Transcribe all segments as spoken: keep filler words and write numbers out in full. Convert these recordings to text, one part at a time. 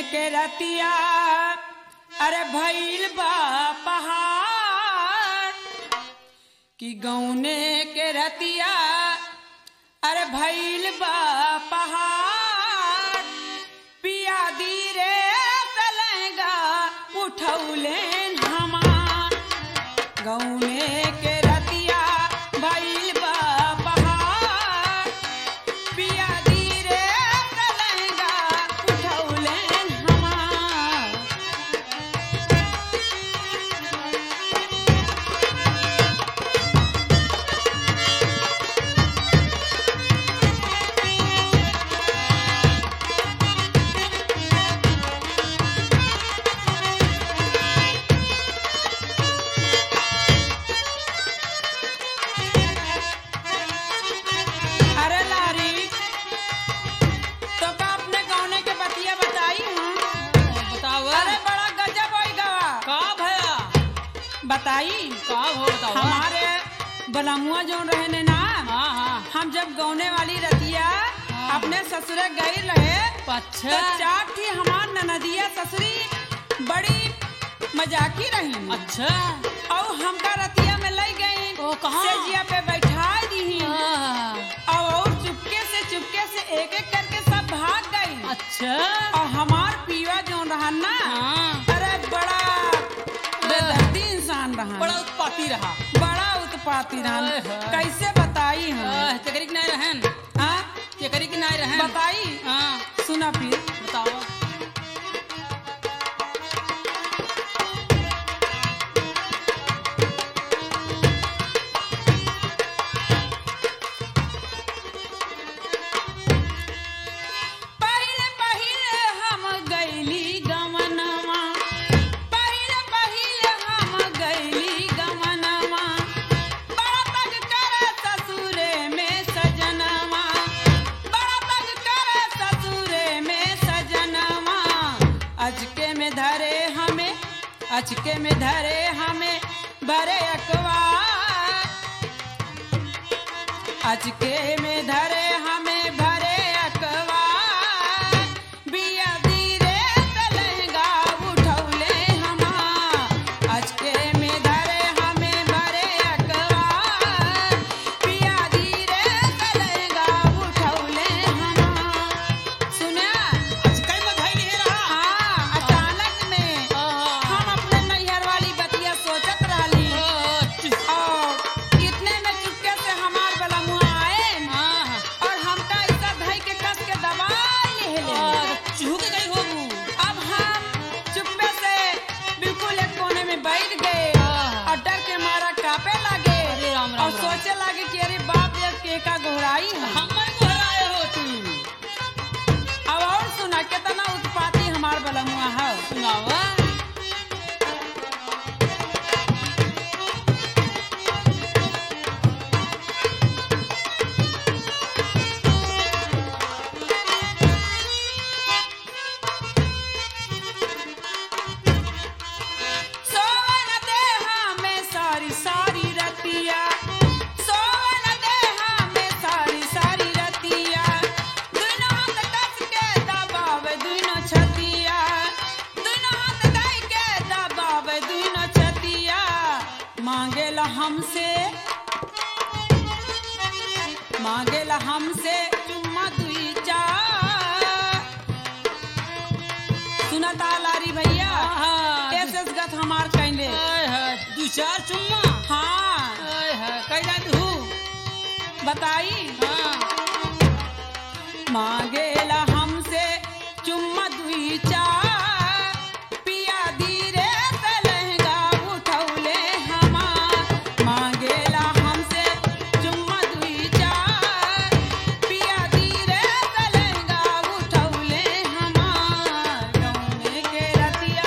के रतिया अरे भइल बा पहाड़ कि गौने के रतिया अरे भइल बा पहाड़ पिया धीरे तलेगा उठौले हमार गौने के रतिया भइल बा पहाड़ पिया धीरे तलेगा उठौले हमार। अरे लारी तो का अपने गौने के बतिया बताई हूँ बताओ। अरे बड़ा गजब होई गवा का भया बताई का हो बताओ। हमारे बलमुआ जो रहने ना हाँ हाँ हम जब गौने वाली रतिया अपने ससुरे गई रहे तो अच्छा चार थी हमार ननदिया ससुरी बड़ी मजाकी रही अच्छा और हमका रतिया में ले गई ओ, कहाँ? सेजिया पे बैठा दी हाँ, और और चुपके से चुपके से एक एक करके सब भाग गई अच्छा और हमार पीवा जो रहा ना हाँ अरे बड़ा बेदर्दी इंसान रहा बड़ा उत्पाती रहा। बड़ा उत्पाती रहा ओए होए। कैसे बताई हम आह, तेकरी की नहीं रहन हाँ? तेकरी की नहीं रहन बताई हाँ सुना फिर बताओ। पहिले पहिले हम गईली गमनवा पहिले पहिले हम गईली गमनवा बड़ा तग करे ससुरे में सजनवा बड़ा तग करे ससुरे में सजनवा अचके में धरे हमें अचके में धरे हमें भरे अखबार अचके में धरे हमें भरे अखबार बिया धीरे तलहंगा उठौले हमार अचके में धरे हमें भरे अखबार बिया धीरे तलहंगा उठौले हमार। सुना कई में भाई नहीं रहा। हाँ अचानक में हम अपने नैहर वाली बतिया सोचत रहली और इतने में चुपके से हमार बलमुआ आए हाँ और हमका ऐसा धई के कस के दबा ले ले चूह के गई होबू। अब हम चुप्पे से बिल्कुल एक कोने में बैठ गए और डर के मारा कांपे लगे अरे राम राम और राम। सोचे लगे कि अरे बाप रे के का घोड़ाई है। हमर को हराए हो तू। अब और सुना कितना उत्पाती हमार बलमुआ है। सुनावा। सोवन देहा में सारी सारी रतिया सोवन देहा में सारी सारी रतिया दुनो हाथ कस के दबावे दुनो छतिया दुनो हाथ दई के दबावे दुनो छतिया मांगेला हमसे मांगेला हमसे चुम्मा दुई चार सुना तालारी भैया हाँ, ऐसे गत हमार कहले आय हाय, दू चार चुम्मा। हाँ आय हाय, कई जाती हूँ। बताई हाँ मांगेला हमसे चुम्मा दुई चार पिया धीरे तलहंगा उठौले हमार मांगेला हमसे चुम्मा दुई चार पिया धीरे तलहंगा उठौले हमार गौने के रतिया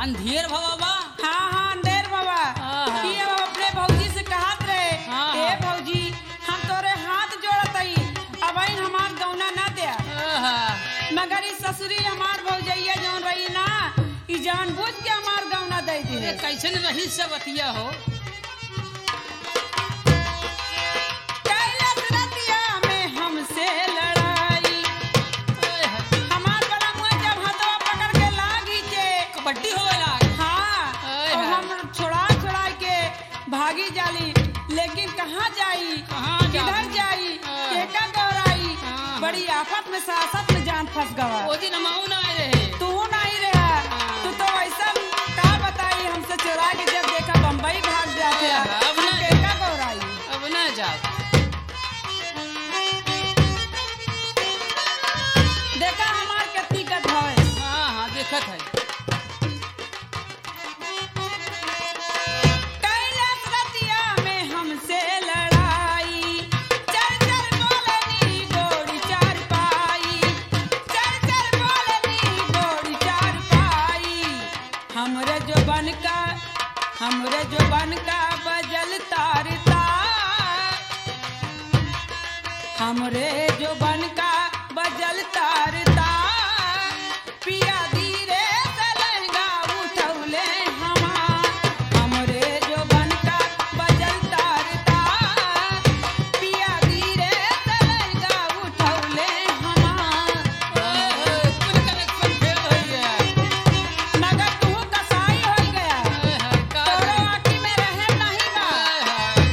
अंधेर भवा हाँ हाँ अंधेर बाबा आहा। कि अब अपने भौजी से कहत रहे हाँ, ए हाँ। भौजी हम तोरे हाथ जोड़त हई अब इन हमार गौना ना दे मगर इस ससुरी हमार भौजैया जौन रही ना ई जानबूझ के हमार गौना दे दी है। कैसन रही सब अतिया हो कैलाश रतिया में हमसे लड़ाई ओए है, हमार बड़ा मुँह जब हथवा पकड़ के लागी के कबड्डी होवे लाग हाँ ओए और है। हम छुड़ा छुड़ा के भागी जाली लेकिन कहाँ जाई कहाँ किधर जाई? जाई हाँ। केका गौराई हाँ। बड़ी आफत में सासत में जान फंस गवा वो दिन हम ना आए रहे तू नहीं रहा हाँ। तू तो ऐसा का बताई हमसे चुरा के जब देखा बम्बई भाग जाते हाँ, अब ना केका गौराई अब ना जाओ देखा हमार कितनी कट है हाँ हाँ देखत है कैलाश रतिया में हमसे लड़ाई चल चल बोलनी गोरी चार पाई चल चल बोलनी गोरी चार पाई हमरे जो बन का हमरे जो बन का बजल तारता हमरे जो बन का बजल तारता पिया धीरे से लहंगा उठौले हमार हमरे जो बन का बजल तारता पिया धीरे से लहंगा उठौले हमार कुल कनेक्शन फेल हो गया मगर तू कसाई हो गया ओए है, का तोरो आँखी में रहम नहीं बा ओए है।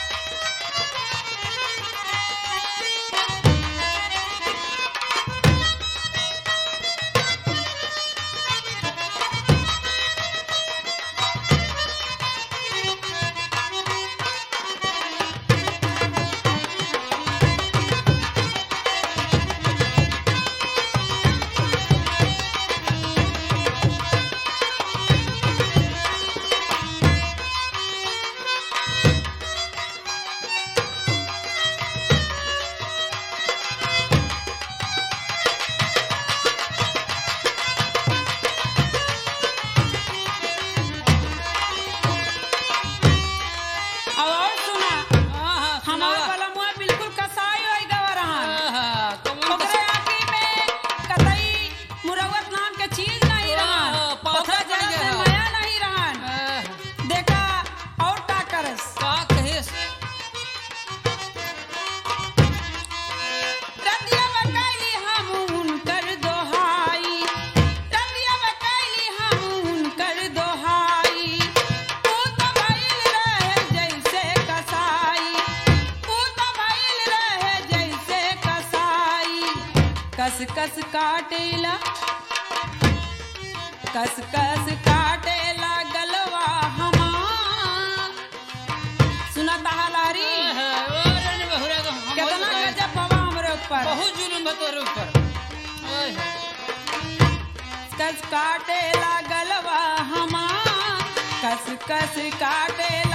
अब और सुना हाँ हाँ हमार सुनावा। वाला मुँह बिल्कुल कसाई हो गवा रहा हाँ हाँ कौन ओकरे आँखी में कतई मुरवत नाम के चीज नहीं हाँ, रहन हाँ, पाथर ओकरा पड़ जरा गया। से माया नहीं रहन ओए, देखा और का करस का कहेस रतिया बकैली हम उनकर दोहाई रतिया बकैली हम उनकर दोहाई तू तो भइल रहे जैसे कसाई तू तो भइल रहे जैसे कसाई कस कस काटेला कस कस काटेला गलवा हमार सुना तहालारी ओए है, ओ रन बहुरा को हम कितना बहुत कहे- गजब हवा हमरे ऊपर बहुत जुलुम बा तोरे ऊपर ओए है। कस काटे लागलवा हमार कस कस काटे